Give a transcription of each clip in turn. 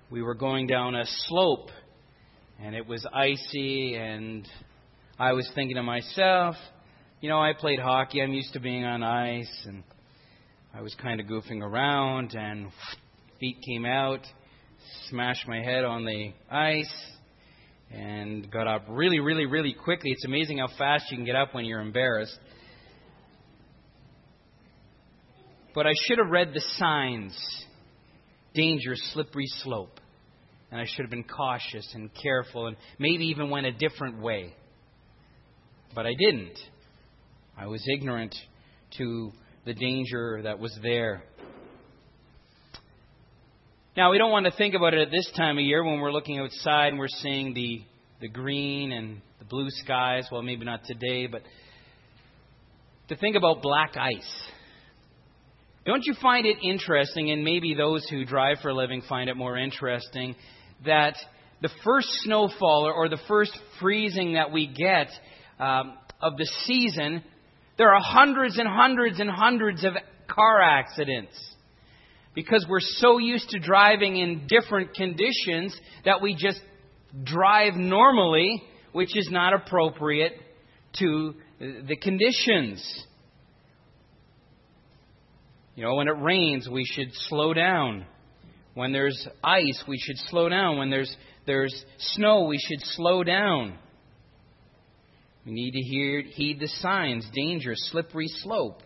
we were going down a slope, and it was icy, and I was thinking to myself, I played hockey, I'm used to being on ice, and I was kind of goofing around, and feet came out, smashed my head on the ice, and got up really, really, really quickly. It's amazing how fast you can get up when you're embarrassed. But I should have read the signs. Danger, slippery slope. And I should have been cautious and careful and maybe even went a different way. But I didn't. I was ignorant to the danger that was there. Now, we don't want to think about it at this time of year when we're looking outside and we're seeing the green and the blue skies. Well, maybe not today, but to think about black ice. Don't you find it interesting, and maybe those who drive for a living find it more interesting, that the first snowfall or the first freezing that we get of the season, there are hundreds and hundreds and hundreds of car accidents. Because we're so used to driving in different conditions that we just drive normally, which is not appropriate to the conditions. When it rains, we should slow down. When there's ice, we should slow down. When there's snow, we should slow down. We need to heed the signs, danger, slippery slope.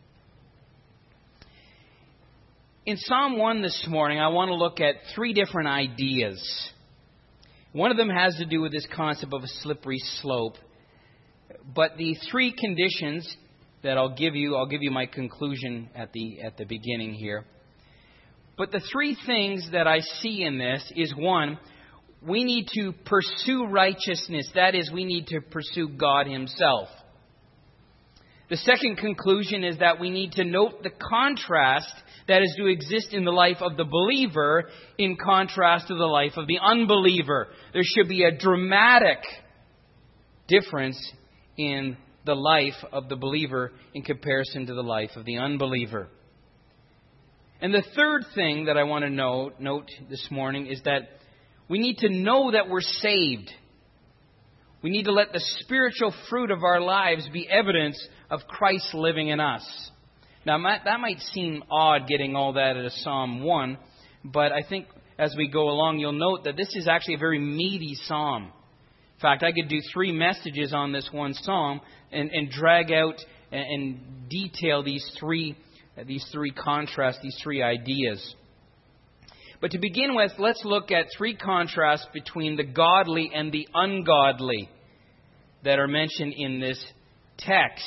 In Psalm 1 this morning, I want to look at 3 different ideas. One of them has to do with this concept of a slippery slope. But the 3 conditions that I'll give you my conclusion at the beginning here. But the 3 things that I see in this is, 1, we need to pursue righteousness. That is, we need to pursue God Himself. The second conclusion is that we need to note the contrast that is to exist in the life of the believer in contrast to the life of the unbeliever. There should be a dramatic difference in the life of the believer in comparison to the life of the unbeliever. And the third thing that I want to note this morning is that we need to know that we're saved. We need to let the spiritual fruit of our lives be evidence of Christ living in us. Now, that might seem odd getting all that out of Psalm 1, but I think as we go along, you'll note that this is actually a very meaty psalm. In fact, I could do 3 messages on this one psalm and drag out and detail these three contrasts, these 3 ideas. But to begin with, let's look at 3 contrasts between the godly and the ungodly that are mentioned in this text.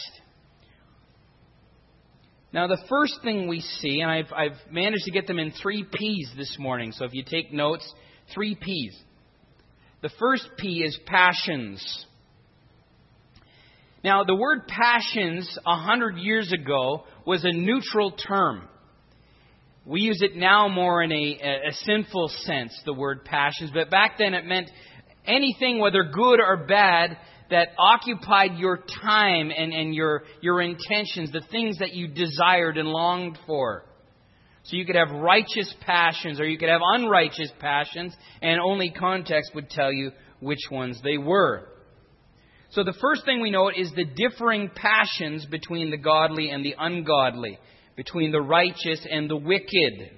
Now, the first thing we see, and I've managed to get them in 3 P's this morning. So if you take notes, 3 P's. The first P is passions. Now, the word passions 100 years ago was a neutral term. We use it now more in a sinful sense, the word passions. But back then it meant anything, whether good or bad, that occupied your time and your intentions, the things that you desired and longed for. So you could have righteous passions or you could have unrighteous passions, and only context would tell you which ones they were. So the first thing we note is the differing passions between the godly and the ungodly, between the righteous and the wicked.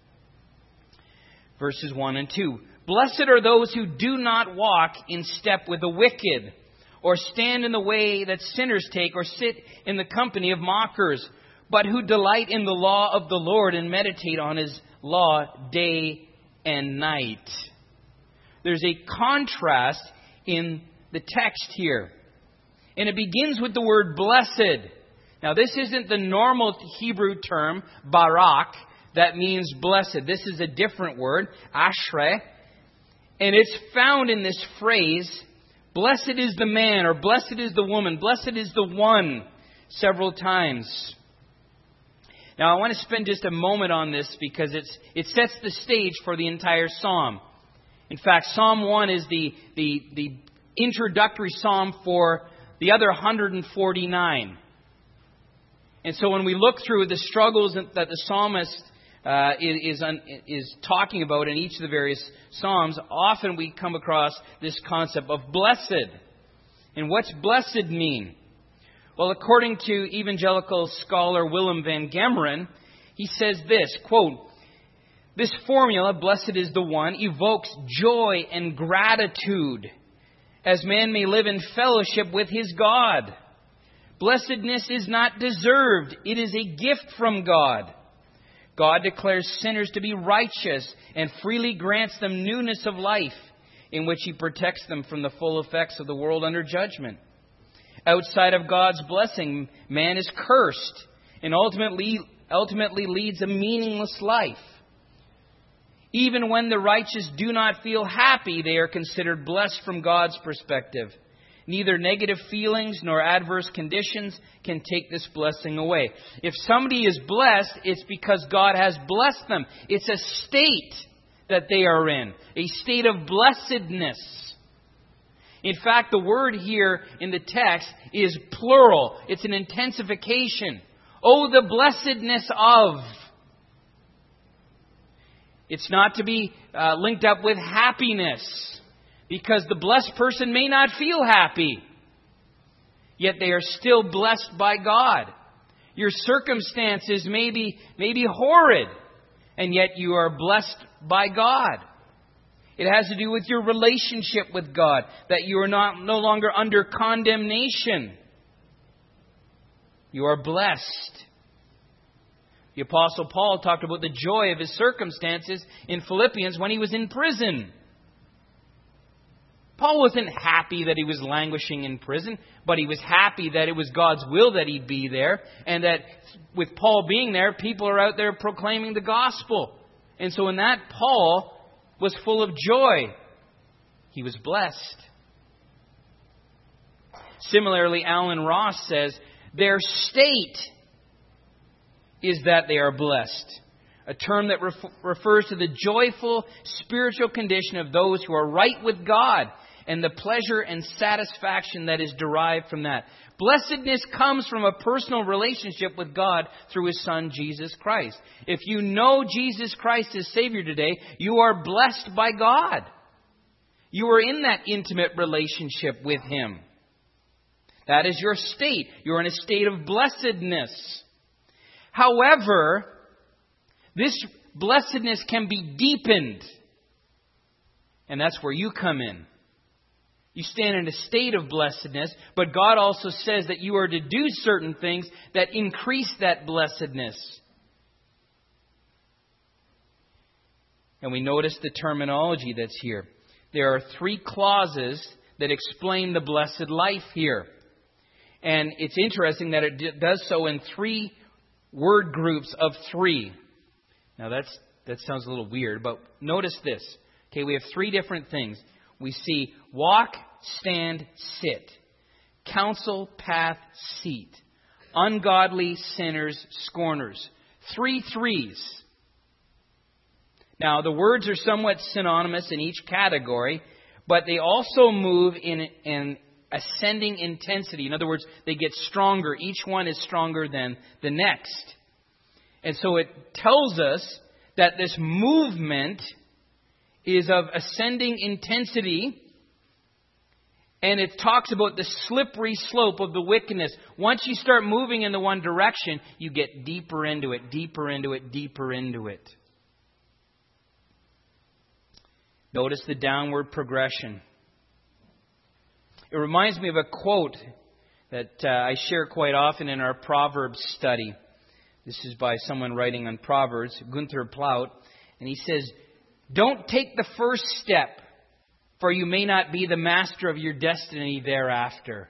Verses 1 and 2. Blessed are those who do not walk in step with the wicked, or stand in the way that sinners take, or sit in the company of mockers, but who delight in the law of the Lord and meditate on His law day and night. There's a contrast in the text here. And it begins with the word blessed. Now, this isn't the normal Hebrew term, barak, that means blessed. This is a different word, ashrei. And it's found in this phrase, blessed is the man, or blessed is the woman, blessed is the one, several times. Now, I want to spend just a moment on this because it sets the stage for the entire psalm. In fact, Psalm 1 is the introductory psalm for the other 149. And so when we look through the struggles that the psalmist is talking about in each of the various Psalms, often we come across this concept of blessed. And what's blessed mean? Well, according to evangelical scholar Willem van Gemeren, he says this, quote, "This formula, blessed is the one, evokes joy and gratitude as man may live in fellowship with his God. Blessedness is not deserved. It is a gift from God. God declares sinners to be righteous and freely grants them newness of life, in which He protects them from the full effects of the world under judgment. Outside of God's blessing, man is cursed and ultimately leads a meaningless life. Even when the righteous do not feel happy, they are considered blessed from God's perspective. Neither negative feelings nor adverse conditions can take this blessing away. If somebody is blessed, it's because God has blessed them. It's a state that they are in, a state of blessedness. In fact, the word here in the text is plural. It's an intensification. Oh, the blessedness of. It's not to be linked up with happiness, because the blessed person may not feel happy, yet they are still blessed by God. Your circumstances may be horrid, and yet you are blessed by God. It has to do with your relationship with God, that you are no longer under condemnation. You are blessed. The Apostle Paul talked about the joy of his circumstances in Philippians when he was in prison. Paul wasn't happy that he was languishing in prison, but he was happy that it was God's will that he'd be there, and that with Paul being there, people are out there proclaiming the gospel. And so in that, Paul was full of joy. He was blessed. Similarly, Alan Ross says, their state is that they are blessed. A term that refers to the joyful spiritual condition of those who are right with God and the pleasure and satisfaction that is derived from that. Blessedness comes from a personal relationship with God through His Son, Jesus Christ. If you know Jesus Christ as Savior today, you are blessed by God. You are in that intimate relationship with Him. That is your state. You're in a state of blessedness. However, this blessedness can be deepened. And that's where you come in. You stand in a state of blessedness, but God also says that you are to do certain things that increase that blessedness. And we notice the terminology that's here. There are 3 clauses that explain the blessed life here. And it's interesting that it does so in 3 word groups of 3. Now that sounds a little weird, but notice this. Okay, we have 3 different things. We see walk, stand, sit. Counsel, path, seat. Ungodly, sinners, scorners. 3 threes. Now, the words are somewhat synonymous in each category, but they also move in an ascending intensity. In other words, they get stronger. Each one is stronger than the next. And so it tells us that this movement is of ascending intensity, and it talks about the slippery slope of the wickedness. Once you start moving in the one direction, you get deeper into it, deeper into it, deeper into it. Notice the downward progression. It reminds me of a quote that I share quite often in our Proverbs study. This is by someone writing on Proverbs, Gunther Plaut, and he says, "Don't take the first step, for you may not be the master of your destiny thereafter."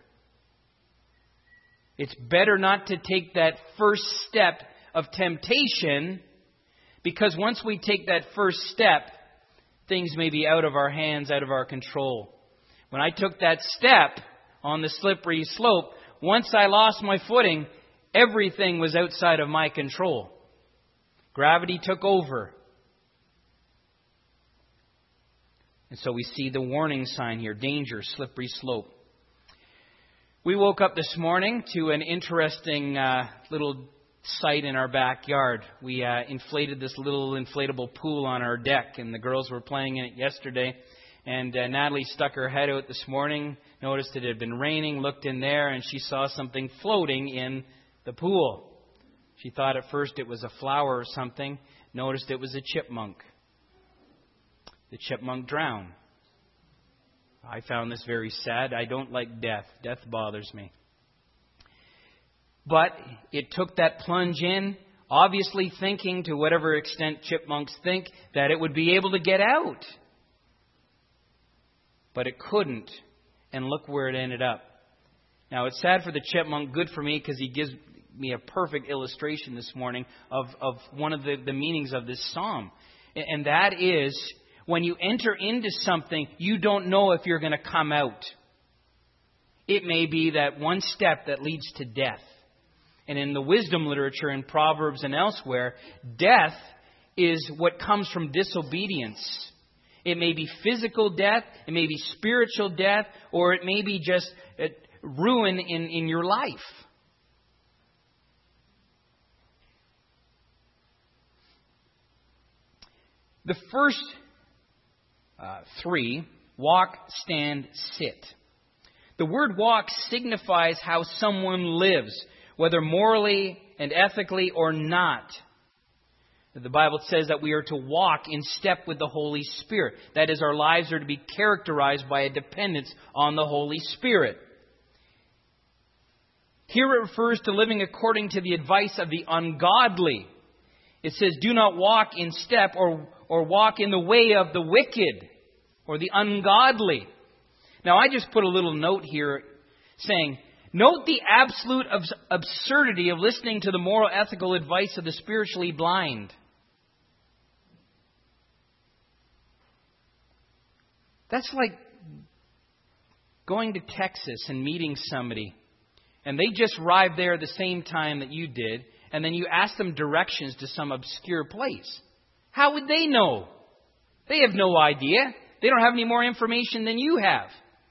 It's better not to take that first step of temptation, because once we take that first step, things may be out of our hands, out of our control. When I took that step on the slippery slope, once I lost my footing, everything was outside of my control. Gravity took over. And so we see the warning sign here. Danger, slippery slope. We woke up this morning to an interesting little sight in our backyard. We inflated this little inflatable pool on our deck, and the girls were playing in it yesterday. And Natalie stuck her head out this morning, noticed it had been raining, looked in there, and she saw something floating in the pool. She thought at first it was a flower or something, noticed it was a chipmunk. The chipmunk drowned. I found this very sad. I don't like death. Death bothers me. But it took that plunge in, obviously thinking, to whatever extent chipmunks think, that it would be able to get out. But it couldn't. And look where it ended up. Now, it's sad for the chipmunk, good for me, because he gives me a perfect illustration this morning of one of the meanings of this psalm. And that is, when you enter into something, you don't know if you're going to come out. It may be that one step that leads to death. And in the wisdom literature, in Proverbs and elsewhere, death is what comes from disobedience. It may be physical death, it may be spiritual death, or it may be just ruin in your life. The first three, walk, stand, sit. The word walk signifies how someone lives, whether morally and ethically or not. The Bible says that we are to walk in step with the Holy Spirit. That is, our lives are to be characterized by a dependence on the Holy Spirit. Here it refers to living according to the advice of the ungodly. It says, do not walk in step or walk in the way of the wicked or the ungodly. Now, I just put a little note here saying, note the absolute absurdity of listening to the moral, ethical advice of the spiritually blind. That's like going to Texas and meeting somebody, and they just arrived there at the same time that you did, and then you ask them directions to some obscure place. How would they know? They have no idea. They don't have any more information than you have.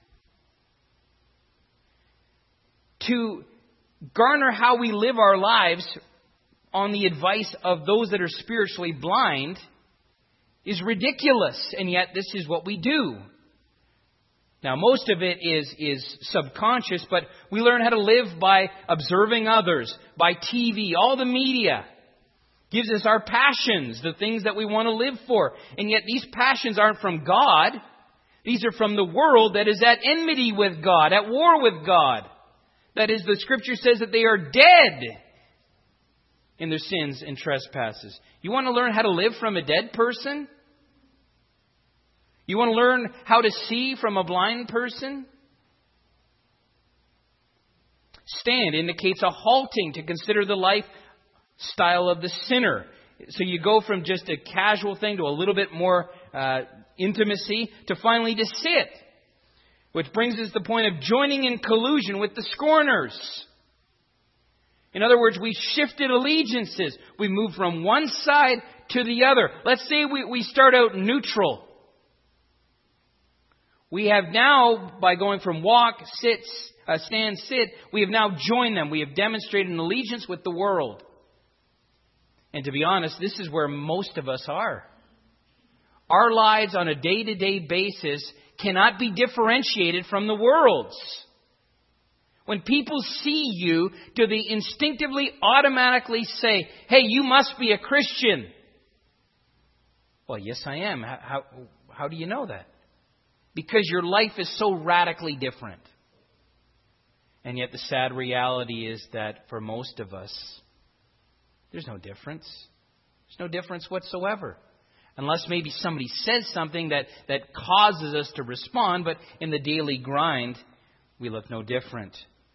To garner how we live our lives on the advice of those that are spiritually blind is ridiculous, and yet this is what we do. Now, most of it is subconscious, but we learn how to live by observing others, by TV, all the media gives us our passions, the things that we want to live for. And yet these passions aren't from God. These are from the world that is at enmity with God, at war with God. That is, the Scripture says that they are dead in their sins and trespasses. You want to learn how to live from a dead person? You want to learn how to see from a blind person? Stand indicates a halting to consider the lifestyle of the sinner. So you go from just a casual thing to a little bit more intimacy to finally to sit. Which brings us to the point of joining in collusion with the scorners. In other words, we shifted allegiances. We moved from one side to the other. Let's say we start out neutral. We have now, by going from walk, sit, stand, sit, we have now joined them. We have demonstrated an allegiance with the world. And to be honest, this is where most of us are. Our lives on a day-to-day basis cannot be differentiated from the world's. When people see you, do they instinctively, automatically say, hey, you must be a Christian? Well, yes, I am. How do you know that? Because your life is so radically different. And yet the sad reality is that for most of us, there's no difference. There's no difference whatsoever. Unless maybe somebody says something that causes us to respond, but in the daily grind, we look no different.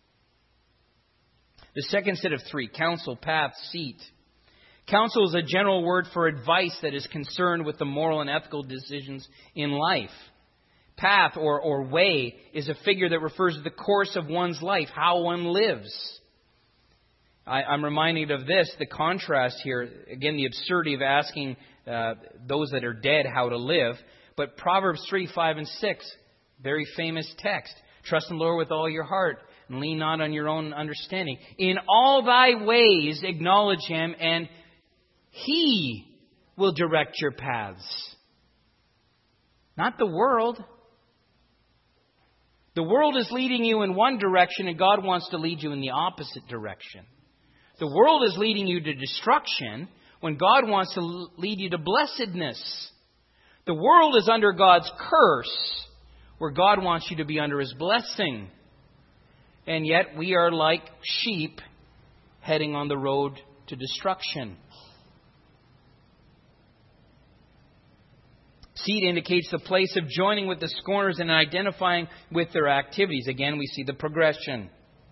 The second set of three, counsel, path, seat. Counsel is a general word for advice that is concerned with the moral and ethical decisions in life. Path or way is a figure that refers to the course of one's life, how one lives. I'm reminded of this, the contrast here, again, the absurdity of asking those that are dead how to live. But Proverbs 3, 5, and 6, very famous text. Trust in the Lord with all your heart. and lean not on your own understanding. In all thy ways acknowledge Him, and He will direct your paths. Not the world. The world is leading you in one direction, and God wants to lead you in the opposite direction. The world is leading you to destruction when God wants to lead you to blessedness. The world is under God's curse, where God wants you to be under His blessing. And yet we are like sheep heading on the road to destruction. Seed indicates the place of joining with the scorners and identifying with their activities. Again, we see the progression.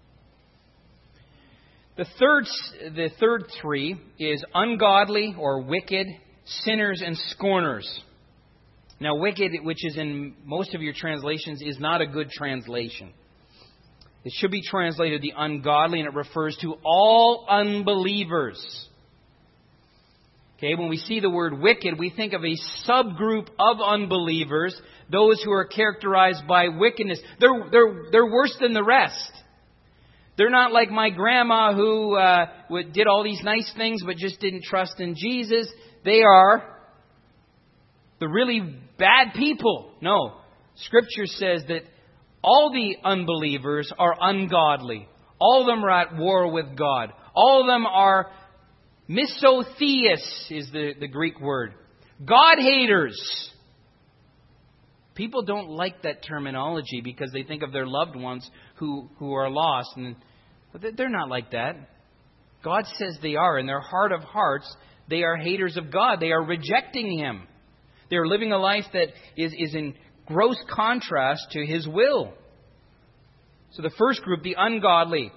The third three is ungodly or wicked, sinners, and scorners. Now, wicked, which is in most of your translations, is not a good translation. It should be translated the ungodly, and it refers to all unbelievers. Okay, when we see the word wicked, we think of a subgroup of unbelievers, those who are characterized by wickedness. They're worse than the rest. They're not like my grandma who did all these nice things but just didn't trust in Jesus. They are the really bad people. No, Scripture says that all the unbelievers are ungodly. All of them are at war with God. All of them are misotheis is the Greek word. God-haters. People don't like that terminology because they think of their loved ones who are lost. And they're not like that. God says they are. In their heart of hearts, they are haters of God. They are rejecting Him. They are living a life that is in gross contrast to His will. So the first group, the ungodly.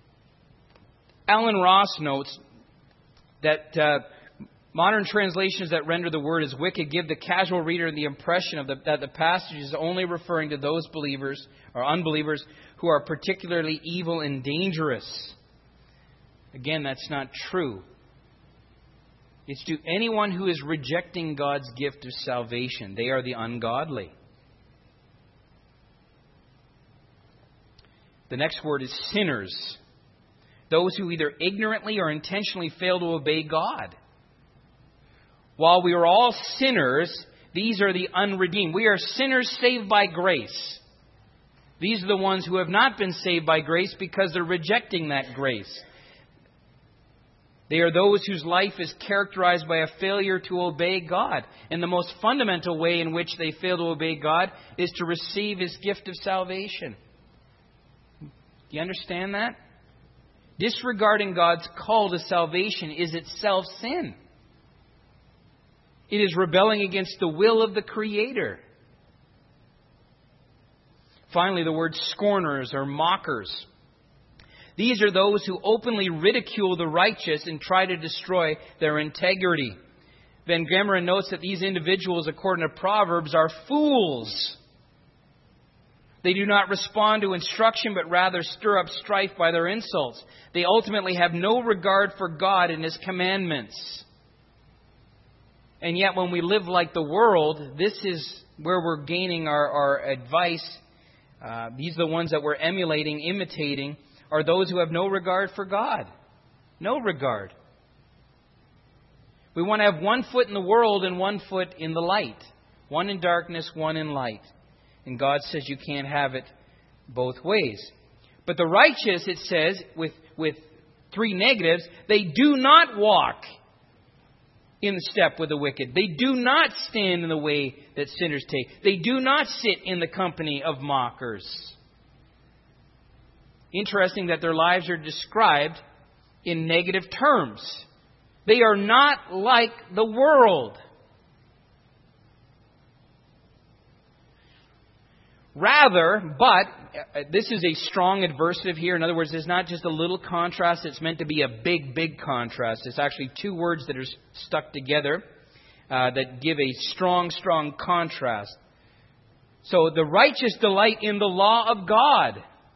Alan Ross notes that modern translations that render the word as wicked give the casual reader the impression that the passage is only referring to those believers or unbelievers who are particularly evil and dangerous. Again, that's not true. It's to anyone who is rejecting God's gift of salvation. They are the ungodly. The next word is sinners. Those who either ignorantly or intentionally fail to obey God. While we are all sinners, these are the unredeemed. We are sinners saved by grace. These are the ones who have not been saved by grace because they're rejecting that grace. They are those whose life is characterized by a failure to obey God. And the most fundamental way in which they fail to obey God is to receive His gift of salvation. Do you understand that? Disregarding God's call to salvation is itself sin. It is rebelling against the will of the Creator. Finally, the word scorners or mockers. These are those who openly ridicule the righteous and try to destroy their integrity. Van Gemeren notes that these individuals, according to Proverbs, are fools. They do not respond to instruction, but rather stir up strife by their insults. They ultimately have no regard for God and His commandments. And yet when we live like the world, this is where we're gaining our advice. These are the ones that we're emulating, imitating, are those who have no regard for God. No regard. We want to have one foot in the world and one foot in the light. One in darkness, one in light. And God says you can't have it both ways. But the righteous, it says, with three negatives, they do not walk in the step with the wicked. They do not stand in the way that sinners take. They do not sit in the company of mockers. Interesting that their lives are described in negative terms. They are not like the world. Rather, but, this is a strong adversative here. In other words, it's not just a little contrast. It's meant to be a big, big contrast. It's actually two words that are stuck together that give a strong, strong contrast. So, the righteous delight in the law of God.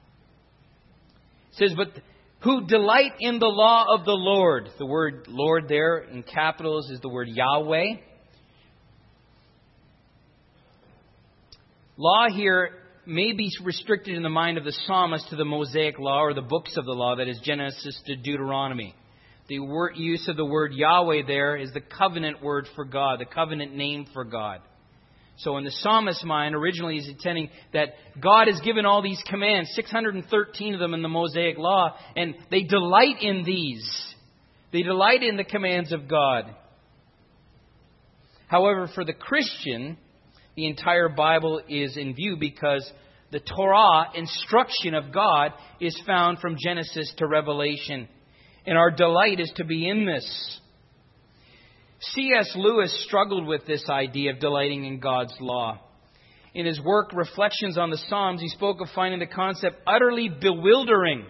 It says, but who delight in the law of the Lord. The word Lord there in capitals is the word Yahweh. Law here may be restricted in the mind of the psalmist to the Mosaic law or the books of the law, that is Genesis to Deuteronomy. The use of the word Yahweh there is the covenant word for God, the covenant name for God. So in the psalmist's mind, originally he's intending that God has given all these commands, 613 of them in the Mosaic law, and they delight in these. They delight in the commands of God. However, for the Christian, the entire Bible is in view because the Torah, instruction of God, is found from Genesis to Revelation. And our delight is to be in this. C.S. Lewis struggled with this idea of delighting in God's law. In his work, Reflections on the Psalms, he spoke of finding the concept utterly bewildering.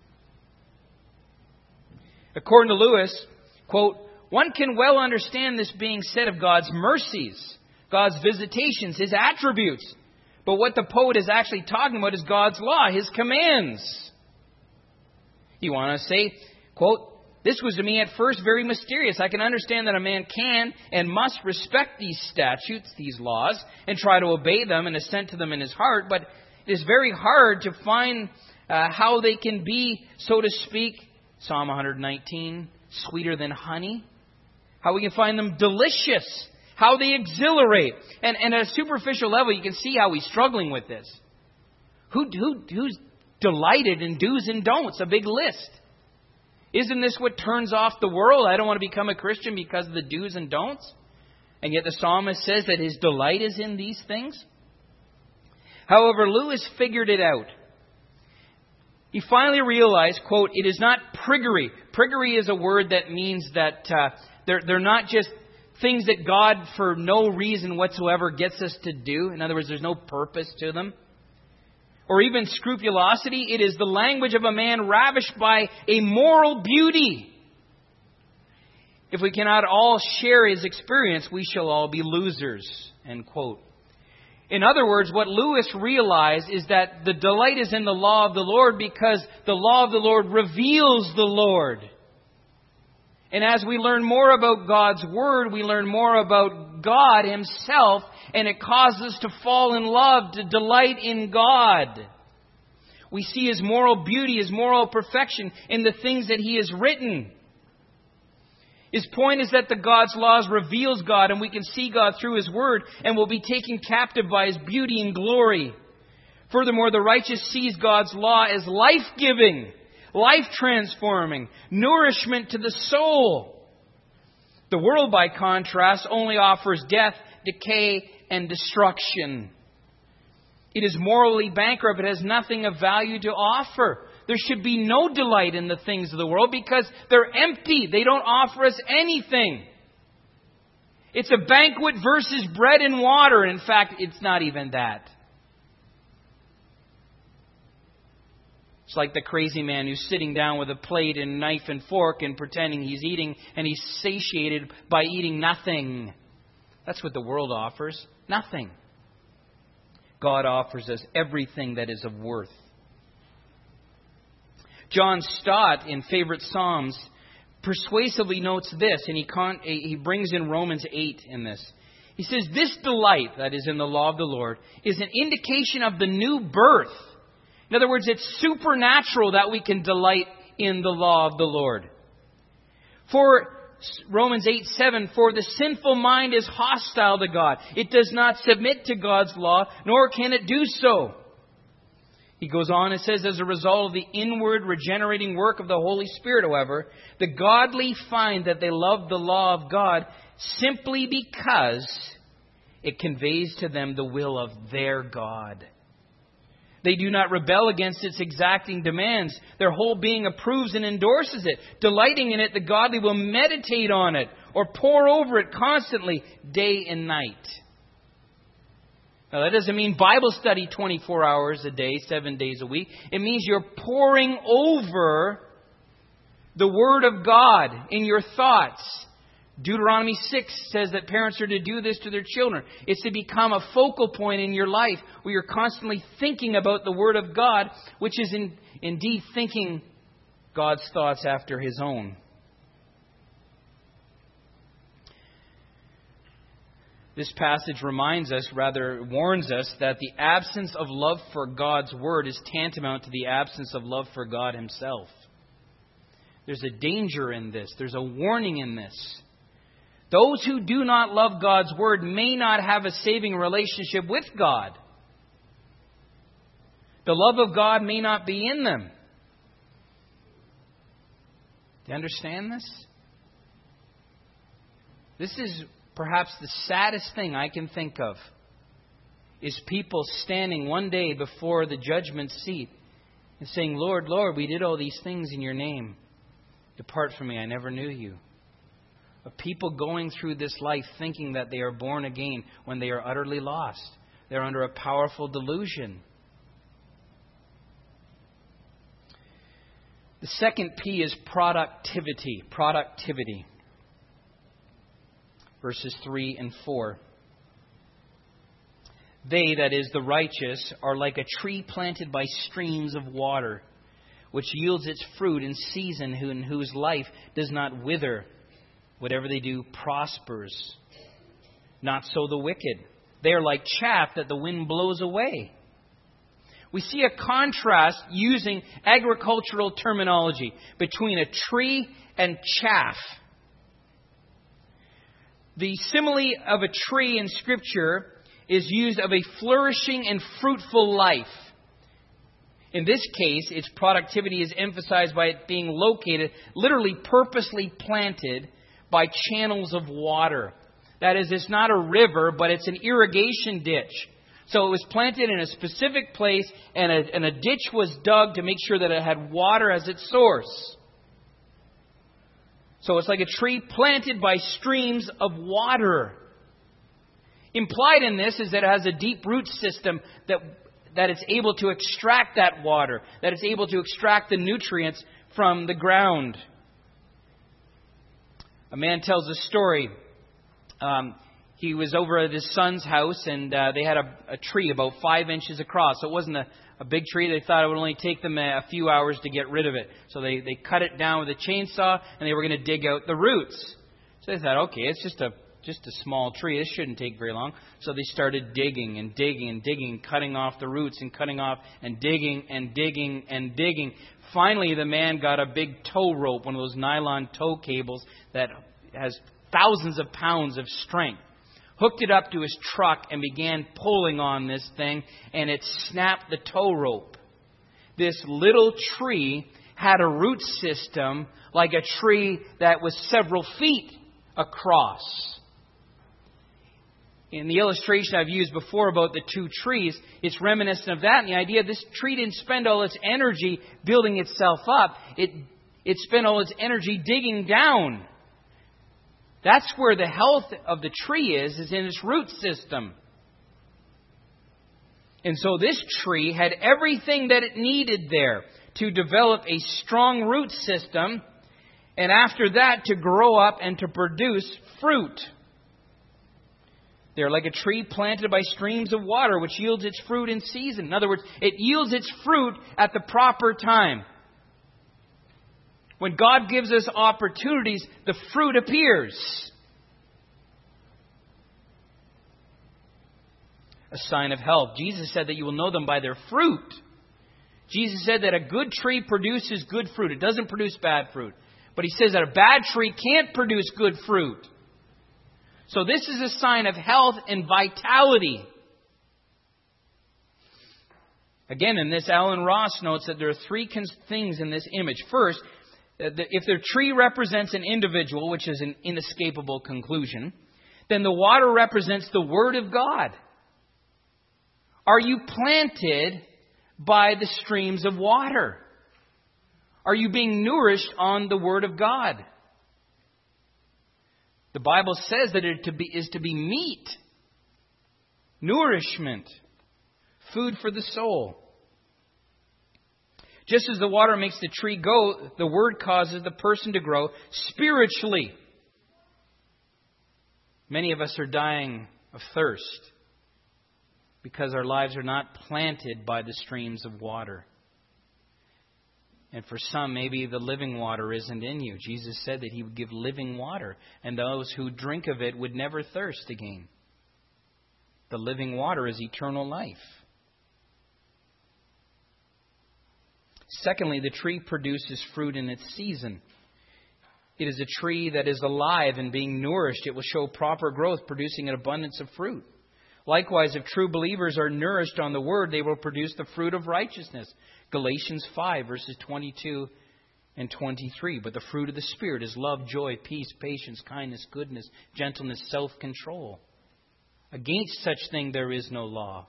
According to Lewis, quote, "One can well understand this being said of God's mercies, God's visitations, His attributes. But what the poet is actually talking about is God's law, His commands." He went on to say, quote, "This was to me at first very mysterious. I can understand that a man can and must respect these statutes, these laws, and try to obey them and assent to them in his heart. But it is very hard to find how they can be, so to speak," Psalm 119, "sweeter than honey. How we can find them delicious. How they exhilarate." And at a superficial level, you can see how he's struggling with this. Who's delighted in do's and don'ts? A big list. Isn't this what turns off the world? I don't want to become a Christian because of the do's and don'ts. And yet the psalmist says that his delight is in these things. However, Lewis figured it out. He finally realized, quote, "It is not priggery." Priggery is a word that means that they're not just things that God, for no reason whatsoever, gets us to do. In other words, there's no purpose to them. Or even scrupulosity. It is the language of a man ravished by a moral beauty. If we cannot all share his experience, we shall all be losers. End quote. In other words, what Lewis realized is that the delight is in the law of the Lord because the law of the Lord reveals the Lord. And as we learn more about God's Word, we learn more about God Himself, and it causes us to fall in love, to delight in God. We see His moral beauty, His moral perfection in the things that He has written. His point is that the God's laws reveals God, and we can see God through His Word, and will be taken captive by His beauty and glory. Furthermore, the righteous sees God's law as life-giving, life-transforming, nourishment to the soul. The world, by contrast, only offers death, decay, and destruction. It is morally bankrupt. It has nothing of value to offer. There should be no delight in the things of the world because they're empty. They don't offer us anything. It's a banquet versus bread and water. In fact, it's not even that. It's like the crazy man who's sitting down with a plate and knife and fork and pretending he's eating, and he's satiated by eating nothing. That's what the world offers. Nothing. God offers us everything that is of worth. John Stott, in Favorite Psalms, persuasively notes this, and he brings in Romans 8 in this. He says, "This delight, that is in the law of the Lord, is an indication of the new birth." In other words, it's supernatural that we can delight in the law of the Lord. For Romans 8:7, "For the sinful mind is hostile to God. It does not submit to God's law, nor can it do so." He goes on and says, "As a result of the inward regenerating work of the Holy Spirit, however, the godly find that they love the law of God simply because it conveys to them the will of their God. They do not rebel against its exacting demands. Their whole being approves and endorses it. Delighting in it, the godly will meditate on it or pore over it constantly, day and night." Now, that doesn't mean Bible study 24 hours a day, 7 days a week. It means you're poring over the Word of God in your thoughts. Deuteronomy 6 says that parents are to do this to their children. It's to become a focal point in your life where you're constantly thinking about the Word of God, which is indeed thinking God's thoughts after His own. This passage warns us that the absence of love for God's Word is tantamount to the absence of love for God Himself. There's a danger in this. There's a warning in this. Those who do not love God's Word may not have a saving relationship with God. The love of God may not be in them. Do you understand this? This is perhaps the saddest thing I can think of, is people standing one day before the judgment seat and saying, Lord, Lord, we did all these things in your name. Depart from me, I never knew you. Of people going through this life thinking that they are born again when they are utterly lost. They're under a powerful delusion. The second P is productivity. Productivity. Verses 3 and 4. They, that is, the righteous, are like a tree planted by streams of water, which yields its fruit in season, in whose life does not wither. Whatever they do prospers. Not so the wicked. They are like chaff that the wind blows away. We see a contrast using agricultural terminology between a tree and chaff. The simile of a tree in Scripture is used of a flourishing and fruitful life. In this case, its productivity is emphasized by it being located, literally purposely planted, by channels of water. That is, it's not a river, but it's an irrigation ditch. So it was planted in a specific place, and a ditch was dug to make sure that it had water as its source. So it's like a tree planted by streams of water. Implied in this is that it has a deep root system that it's able to extract that water, that it's able to extract the nutrients from the ground. A man tells a story. He was over at his son's house, and they had a tree about 5 inches across. So it wasn't a big tree. They thought it would only take them a few hours to get rid of it. So they cut it down with a chainsaw, and they were going to dig out the roots. So they thought, okay, it's just a small tree. This shouldn't take very long. So they started digging and digging and digging, cutting off the roots and cutting off and digging and digging and digging. Finally, the man got a big tow rope, one of those nylon tow cables that has thousands of pounds of strength. Hooked it up to his truck and began pulling on this thing, and it snapped the tow rope. This little tree had a root system like a tree that was several feet across. In the illustration I've used before about the two trees, it's reminiscent of that. And the idea this tree didn't spend all its energy building itself up. It spent all its energy digging down. That's where the health of the tree is in its root system. And so this tree had everything that it needed there to develop a strong root system, and after that to grow up and to produce fruit. They're like a tree planted by streams of water, which yields its fruit in season. In other words, it yields its fruit at the proper time. When God gives us opportunities, the fruit appears. A sign of health. Jesus said that you will know them by their fruit. Jesus said that a good tree produces good fruit. It doesn't produce bad fruit. But He says that a bad tree can't produce good fruit. So this is a sign of health and vitality. Again, in this, Alan Ross notes that there are three things in this image. First, if the tree represents an individual, which is an inescapable conclusion, then the water represents the Word of God. Are you planted by the streams of water? Are you being nourished on the Word of God? The Bible says that it is to be meat, nourishment, food for the soul. Just as the water makes the tree grow, the Word causes the person to grow spiritually. Many of us are dying of thirst because our lives are not planted by the streams of water. And for some, maybe the living water isn't in you. Jesus said that He would give living water, and those who drink of it would never thirst again. The living water is eternal life. Secondly, the tree produces fruit in its season. It is a tree that is alive and being nourished. It will show proper growth, producing an abundance of fruit. Likewise, if true believers are nourished on the Word, they will produce the fruit of righteousness. Galatians 5, verses 22 and 23. But the fruit of the Spirit is love, joy, peace, patience, kindness, goodness, gentleness, self-control. Against such thing there is no law.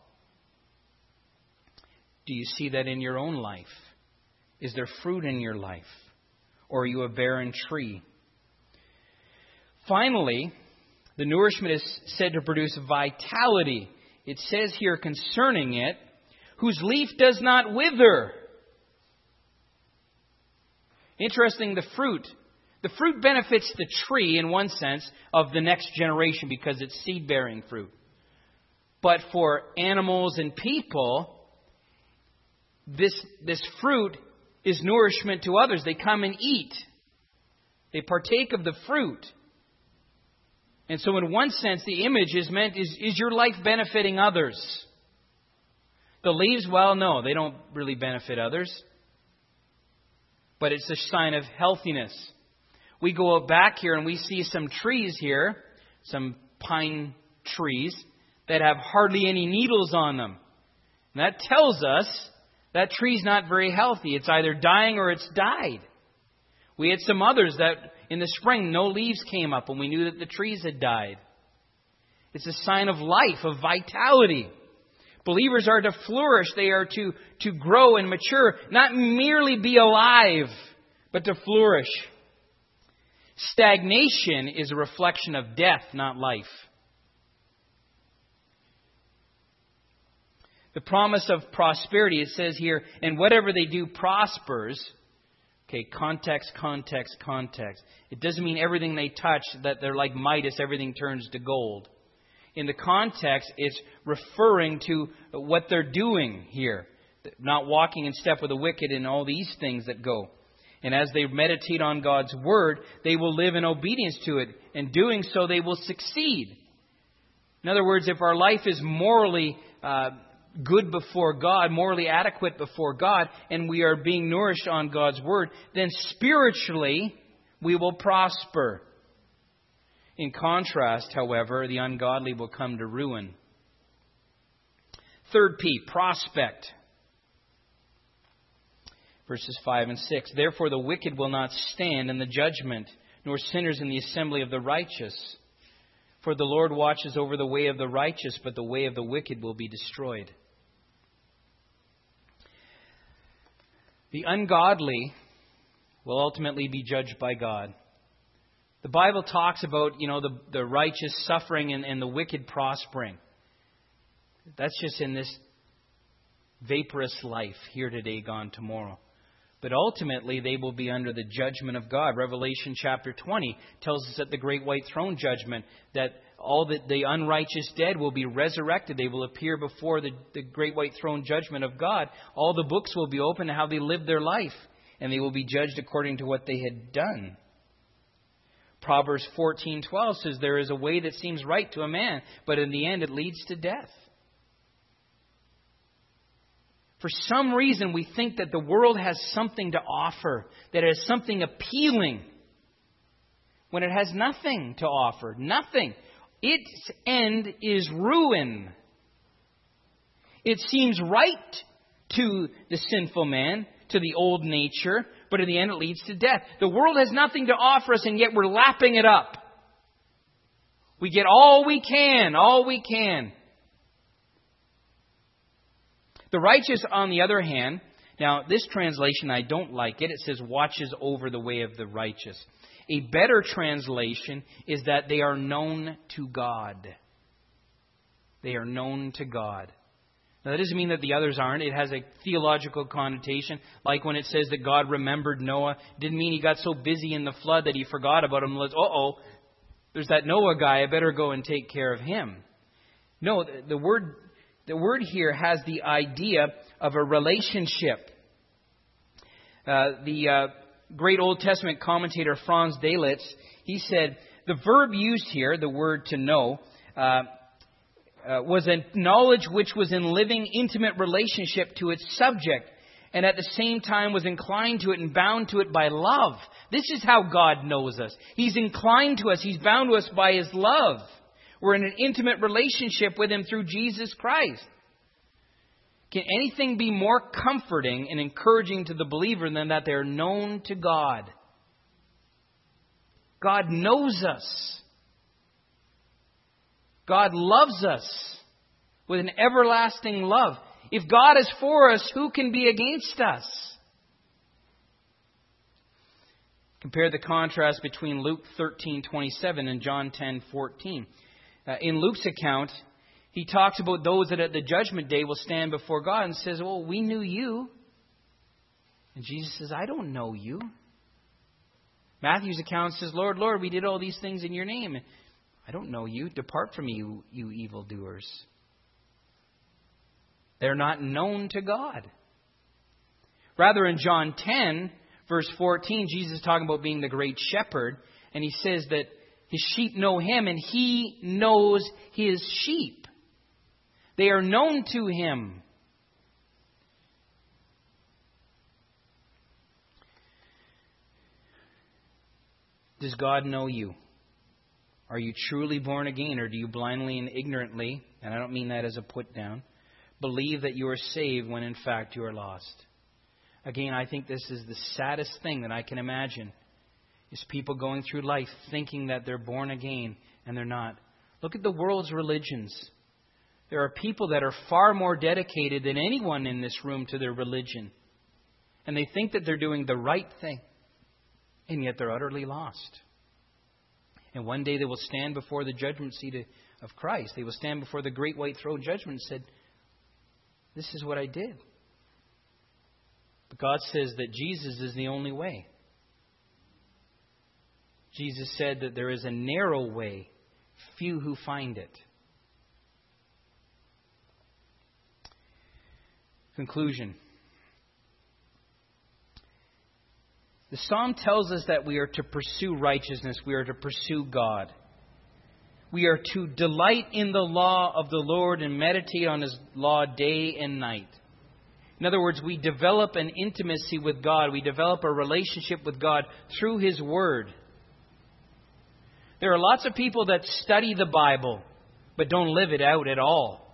Do you see that in your own life? Is there fruit in your life? Or are you a barren tree? Finally, the nourishment is said to produce vitality. It says here concerning it, whose leaf does not wither. Interesting, the fruit. The fruit benefits the tree in one sense of the next generation because it's seed-bearing fruit. But for animals and people, this fruit is nourishment to others. They come and eat. They partake of the fruit. And so in one sense, the image is meant, is your life benefiting others? The leaves, well, no, they don't really benefit others. But it's a sign of healthiness. We go back here and we see some trees here, some pine trees, that have hardly any needles on them. And that tells us that tree's not very healthy. It's either dying or it's died. We had some others that in the spring no leaves came up and we knew that the trees had died. It's a sign of life, of vitality. Believers are to flourish. They are to grow and mature, not merely be alive, but to flourish. Stagnation is a reflection of death, not life. The promise of prosperity, it says here, and whatever they do prospers. Okay, context. It doesn't mean everything they touch, that they're like Midas, everything turns to gold. In the context, it's referring to what they're doing here. Not walking in step with the wicked and all these things that go. And as they meditate on God's Word, they will live in obedience to it. And doing so, they will succeed. In other words, if our life is morally good before God, morally adequate before God, and we are being nourished on God's Word, then spiritually we will prosper. In contrast, however, the ungodly will come to ruin. Third P, prospect. Verses 5 and 6. Therefore the wicked will not stand in the judgment, nor sinners in the assembly of the righteous. For the Lord watches over the way of the righteous, but the way of the wicked will be destroyed. The ungodly will ultimately be judged by God. The Bible talks about, the righteous suffering and the wicked prospering. That's just in this vaporous life, here today, gone tomorrow. But ultimately, they will be under the judgment of God. Revelation chapter 20 tells us at the great white throne judgment that all the unrighteous dead will be resurrected. They will appear before the great white throne judgment of God. All the books will be open to how they lived their life. And they will be judged according to what they had done. Proverbs 14:12 says, there is a way that seems right to a man, but in the end it leads to death. For some reason we think that the world has something to offer, that it has something appealing, when it has nothing to offer. Nothing. Its end is ruin. It seems right to the sinful man, to the old nature, but in the end it leads to death. The world has nothing to offer us, and yet we're lapping it up. We get all we can. The righteous, on the other hand, now this translation, I don't like it. It says watches over the way of the righteous. A better translation is that they are known to God. They are known to God. Now, that doesn't mean that the others aren't. It has a theological connotation. Like when it says that God remembered Noah. Didn't mean he got so busy in the flood that he forgot about him. There's that Noah guy. I better go and take care of him. No, the word here has the idea of a relationship. The great Old Testament commentator Franz Delitzsch, he said, the verb used here, the word to know, was a knowledge which was in living, intimate relationship to its subject, and at the same time was inclined to it and bound to it by love. This is how God knows us. He's inclined to us. He's bound to us by His love. We're in an intimate relationship with Him through Jesus Christ. Can anything be more comforting and encouraging to the believer than that they're known to God? God knows us. God loves us with an everlasting love. If God is for us, who can be against us? Compare the contrast between Luke 13:27 and John 10:14. In Luke's account, he talks about those that at the judgment day will stand before God and says, "Well, we knew you." And Jesus says, "I don't know you." Matthew's account says, "Lord, Lord, we did all these things in your name." "I don't know you. Depart from me, you evildoers." They're not known to God. Rather, in John 10, verse 14, Jesus is talking about being the great shepherd. And He says that His sheep know Him and He knows His sheep. They are known to Him. Does God know you? Are you truly born again, or do you blindly and ignorantly, and I don't mean that as a put down, believe that you are saved when in fact you are lost? Again, I think this is the saddest thing that I can imagine, is people going through life thinking that they're born again and they're not. Look at the world's religions. There are people that are far more dedicated than anyone in this room to their religion. And they think that they're doing the right thing, and yet they're utterly lost. And one day they will stand before the judgment seat of Christ. They will stand before the great white throne judgment and said, "This is what I did." But God says that Jesus is the only way. Jesus said that there is a narrow way, few who find it. Conclusion. The Psalm tells us that we are to pursue righteousness. We are to pursue God. We are to delight in the law of the Lord and meditate on His law day and night. In other words, we develop an intimacy with God. We develop a relationship with God through His Word. There are lots of people that study the Bible but don't live it out at all.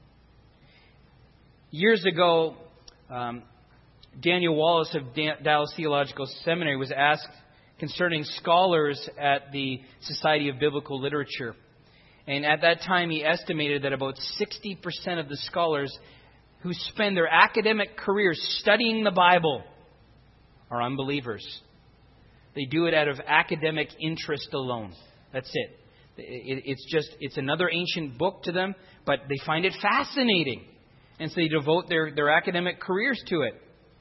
Years ago, Daniel Wallace of Dallas Theological Seminary was asked concerning scholars at the Society of Biblical Literature. And at that time, he estimated that about 60% of the scholars who spend their academic careers studying the Bible are unbelievers. They do it out of academic interest alone. That's it. It's another ancient book to them, but they find it fascinating. And so they devote their academic careers to it.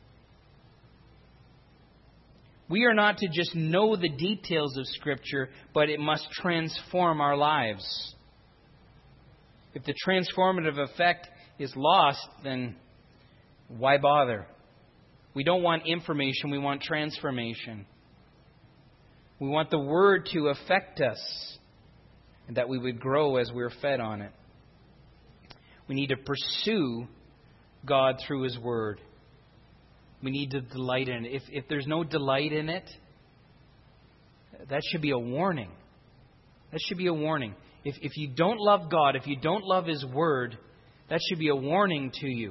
We are not to just know the details of Scripture, but it must transform our lives. If the transformative effect is lost, then why bother? We don't want information, we want transformation. We want the Word to affect us, and that we would grow as we're fed on it. We need to pursue God through His Word. We need to delight in it. If there's no delight in it, that should be a warning. That should be a warning. If you don't love God, if you don't love His Word, that should be a warning to you.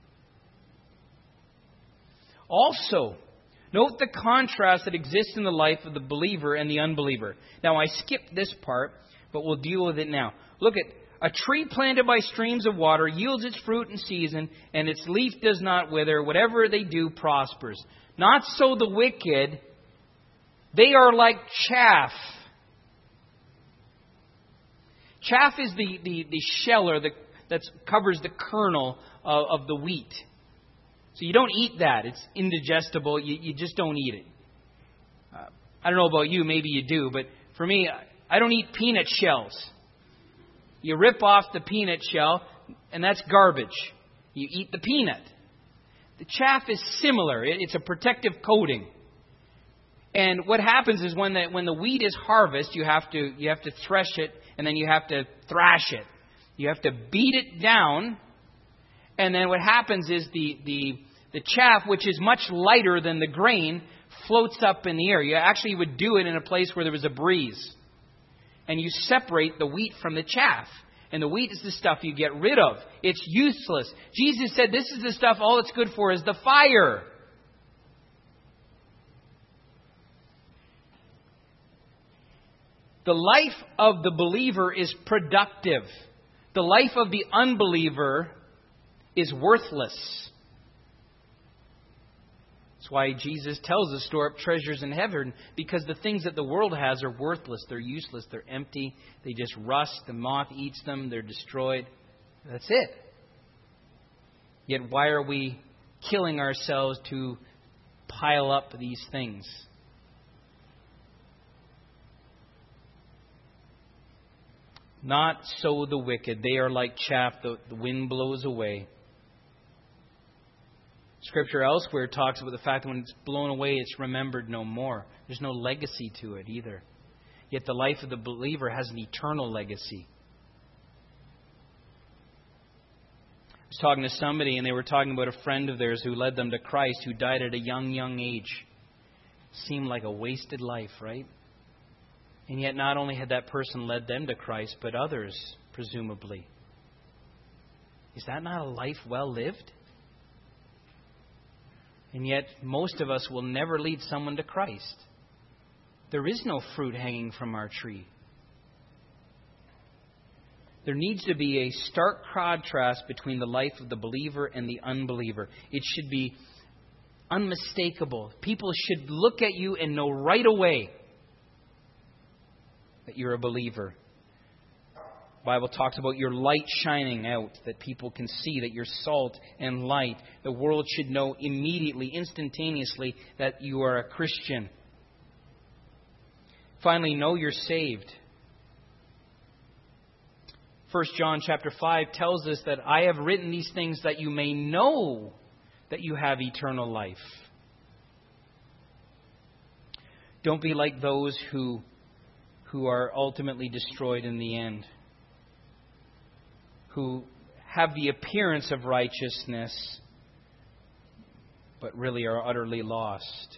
Also, note the contrast that exists in the life of the believer and the unbeliever. Now, I skipped this part, but we'll deal with it now. Look at a tree planted by streams of water yields its fruit in season, and its leaf does not wither. Whatever they do prospers. Not so the wicked. They are like chaff. Chaff is the shell that covers the kernel of the wheat. So you don't eat that. It's indigestible. You just don't eat it. I don't know about you. Maybe you do. But for me, I don't eat peanut shells. You rip off the peanut shell, and that's garbage. You eat the peanut. The chaff is similar. It's a protective coating. And what happens is when the wheat is harvested, you have to thresh it, and then you have to thrash it. You have to beat it down, and then what happens is the chaff, which is much lighter than the grain, floats up in the air. You actually would do it in a place where there was a breeze. And you separate the wheat from the chaff. And the wheat is the stuff you get rid of. It's useless. Jesus said this is the stuff all it's good for is the fire. The life of the believer is productive. The life of the unbeliever is worthless. That's why Jesus tells us store up treasures in heaven, because the things that the world has are worthless. They're useless. They're empty. They just rust. The moth eats them. They're destroyed. That's it. Yet why are we killing ourselves to pile up these things? Not so the wicked. They are like chaff the wind blows away. Scripture elsewhere talks about the fact that when it's blown away, it's remembered no more. There's no legacy to it either. Yet the life of the believer has an eternal legacy. I was talking to somebody, and they were talking about a friend of theirs who led them to Christ, who died at a young age. Seemed like a wasted life, right? And yet not only had that person led them to Christ, but others, presumably. Is that not a life well lived? And yet most of us will never lead someone to Christ. There is no fruit hanging from our tree. There needs to be a stark contrast between the life of the believer and the unbeliever. It should be unmistakable. People should look at you and know right away that you're a believer. The Bible talks about your light shining out, that people can see that you're salt and light. The world should know immediately, instantaneously, that you are a Christian. Finally, know you're saved. 1 John chapter 5 tells us that I have written these things that you may know that you have eternal life. Don't be like those who are ultimately destroyed in the end, who have the appearance of righteousness, but really are utterly lost.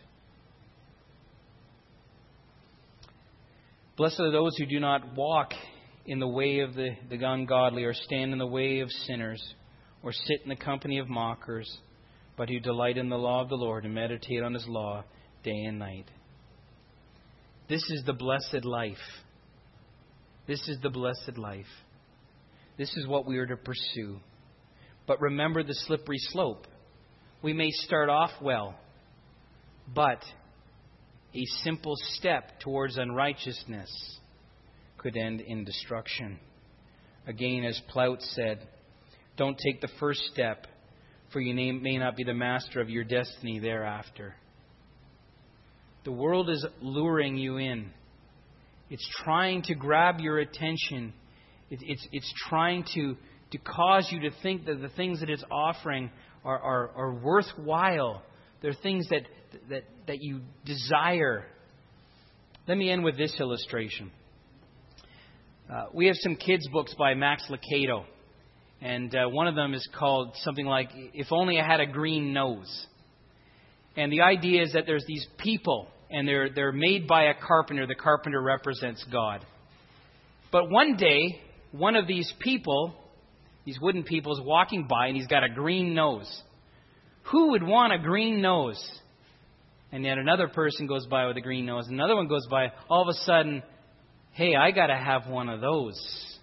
Blessed are those who do not walk in the way of the ungodly, or stand in the way of sinners, or sit in the company of mockers, but who delight in the law of the Lord and meditate on His law day and night. This is the blessed life. This is the blessed life. This is what we are to pursue. But remember the slippery slope. We may start off well, but a simple step towards unrighteousness could end in destruction. Again, as Plout said, don't take the first step, for you may not be the master of your destiny thereafter. The world is luring you in. It's trying to grab your attention. It's trying to cause you to think that the things that it's offering are worthwhile. They're things that you desire. Let me end with this illustration. We have some kids' books by Max Lucado. And one of them is called something like, If Only I Had a Green Nose. And the idea is that there's these people, and they're made by a carpenter. The carpenter represents God. But one day, one of these people, these wooden people, is walking by, and he's got a green nose. Who would want a green nose? And yet another person goes by with a green nose. Another one goes by. All of a sudden, hey, I got to have one of those.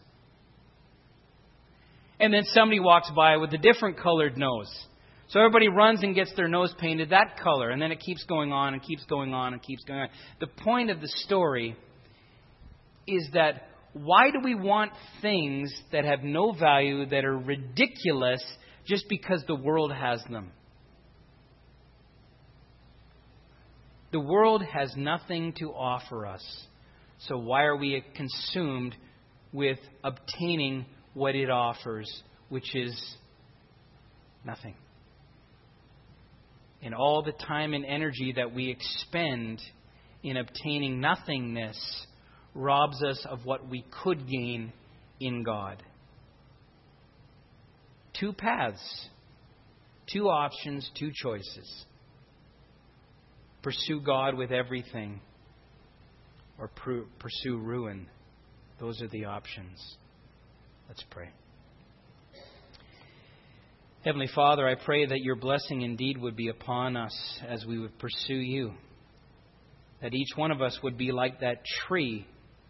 And then somebody walks by with a different colored nose. So everybody runs and gets their nose painted that color. And then it keeps going on and keeps going on and keeps going on. The point of the story is that why do we want things that have no value, that are ridiculous, just because the world has them? The world has nothing to offer us. So why are we consumed with obtaining what it offers, which is nothing? And all the time and energy that we expend in obtaining nothingness robs us of what we could gain in God. two paths, two options, two choices. Pursue God with everything, or pursue ruin. Those are the options. Let's pray. Heavenly Father, I pray that your blessing indeed would be upon us as we would pursue you. That each one of us would be like that tree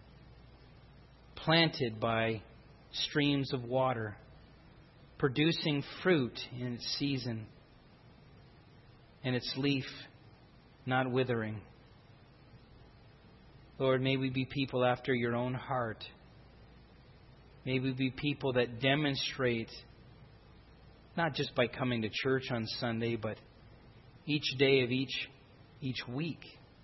planted by streams of water, producing fruit in its season, and its leaf not withering. Lord, may we be people after your own heart. May we be people that demonstrate, not just by coming to church on Sunday, but each day of each week,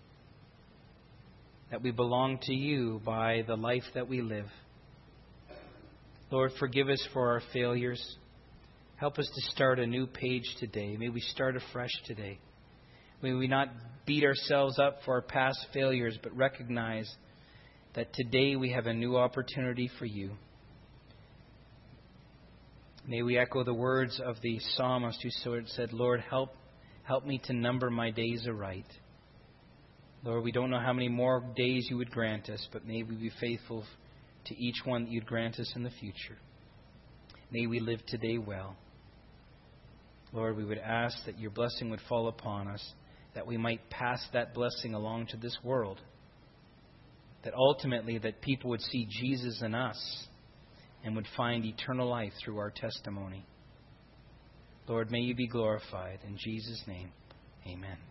that we belong to you by the life that we live. Lord, forgive us for our failures. Help us to start a new page today. May we start afresh today. May we not beat ourselves up for our past failures, but recognize that today we have a new opportunity for you. May we echo the words of the psalmist who said, Lord, help me to number my days aright. Lord, we don't know how many more days you would grant us, but may we be faithful to each one that you'd grant us in the future. May we live today well. Lord, we would ask that your blessing would fall upon us, that we might pass that blessing along to this world, that ultimately that people would see Jesus in us and would find eternal life through our testimony. Lord, may you be glorified. In Jesus' name, amen.